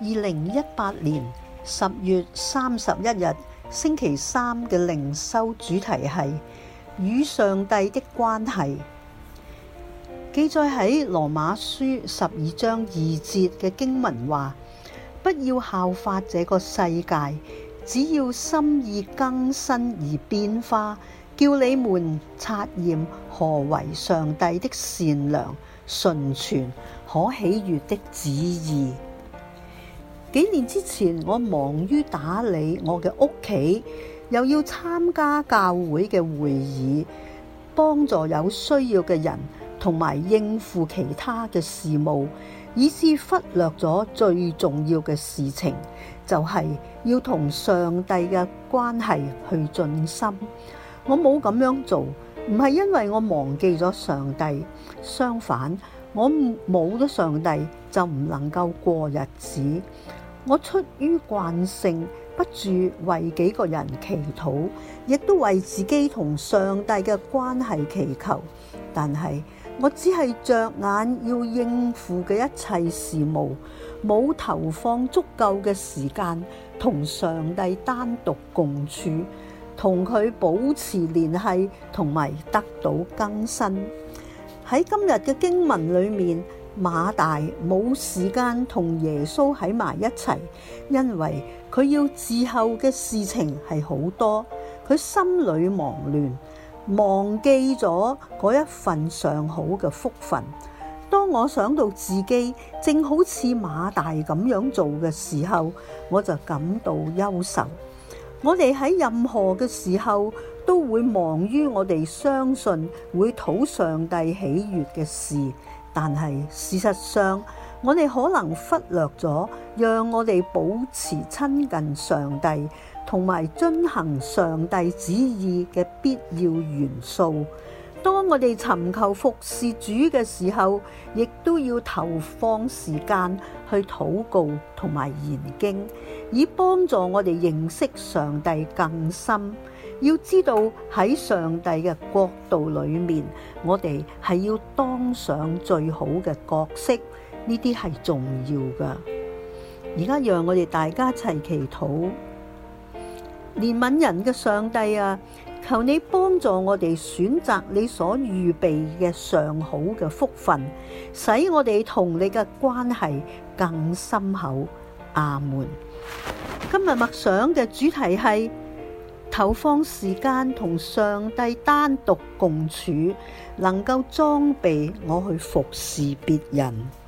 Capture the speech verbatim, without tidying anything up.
二零一八年十月三十一日星期三嘅靈修主題係與上帝的關係，記載喺羅馬書十二章二節嘅經文話：不要效法這個世界，只要心意更新而變化，叫你們察驗何為上帝的善良、純全、可喜悅的旨意。幾年之前，我忙於打理我嘅屋企，又要參加教會嘅會議，幫助有需要嘅人，同埋應付其他嘅事務，以致忽略咗最重要嘅事情，就係要同上帝嘅關係去進深。我冇咁樣做，唔係因為我忘記咗上帝，相反，我冇咗上帝就唔能夠過日子。我出於慣性，不住為幾個人祈禱，亦都為自己同上帝嘅關係祈求。但係我只係着眼要應付嘅一切事務，冇投放足夠嘅時間同上帝單獨共處，同佢保持聯繫，同埋得到更新。喺今日嘅經文裏面，馬大冇時間同耶穌喺埋一齊，因為佢要伺候嘅事情係好多，佢心裏忙亂，忘記咗嗰一份上好嘅福分。當我想到自己正好似馬大咁樣做嘅時候，我就感到憂愁。我哋喺任何嘅時候都會忙於我哋相信會討上帝喜悅嘅事，但係事實上，我哋可能忽略咗讓我哋保持親近上帝同埋遵行上帝旨意嘅必要元素。當我哋尋求服侍主嘅時候，亦都要投放時間去禱告同埋研經，以幫助我哋認識上帝更深。要知道喺上帝嘅國度裏面，我哋係要當上最好嘅角色，呢啲係重要㗎。而家讓我哋大家一齊祈禱。憐憫人嘅上帝啊，求你幫助我哋選擇你所預備嘅上好嘅福分，使我哋同你嘅關係更深厚。阿們。今日默想嘅主題係投放時間同上帝單獨共處，能夠裝備我去服侍別人。